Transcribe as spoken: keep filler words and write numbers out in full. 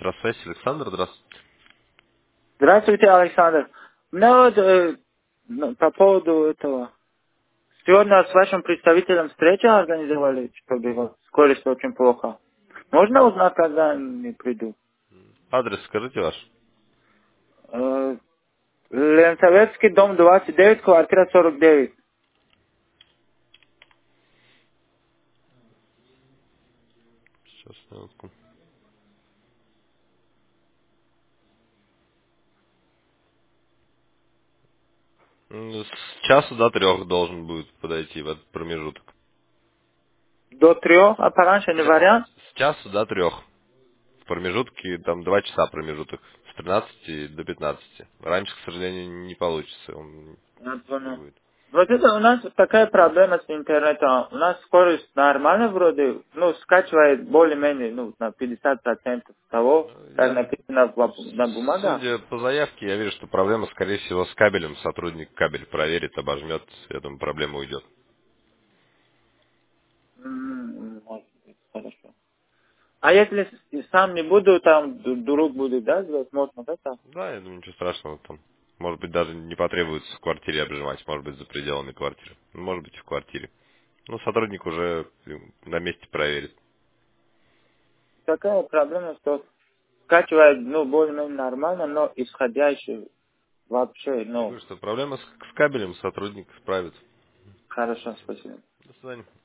Электросвязь, Александр, здравствуйте. Здравствуйте, Александр. У меня вот э, ну, по поводу этого. Сегодня с вашим представителем встречу организовали, чтобы вот скорость очень плохо. Можно узнать, когда они придут? Адрес скажите ваш. Э, Ленсоветский, дом двадцать девять, квартира сорок девять. Сейчас, минутку. М, С часу до трех должен будет подойти в этот промежуток. До трех, а пораньше не Ча- вариант? С часу до трех. В промежутке, там два часа промежуток. С тринадцати до пятнадцати. Раньше, к сожалению, не получится. Он Я не понял. будет. Вот это у нас такая проблема с интернетом. У нас скорость нормально вроде, ну, скачивает более-менее, ну, на пятьдесят процентов того, Ну, как Я, написано в бу- на бумагах. судя по заявке, я вижу, что проблема, скорее всего, с кабелем. Сотрудник кабель проверит, обожмет, я думаю, проблема уйдет. М, может быть, хорошо. А если с- сам не буду, там ду- друг будет, да, сделать, можно, да, там? Да, я думаю, ничего страшного там. Может быть, даже не потребуется в квартире обжимать, может быть, за пределами квартиры. Ну, может быть, и в квартире. Ну, сотрудник уже э, на месте проверит. Такая проблема, что скачивает, ну, более-менее нормально, но исходящий вообще, Я ну, говорю, что проблема с, с кабелем сотрудник справится. хорошо, спасибо. До свидания.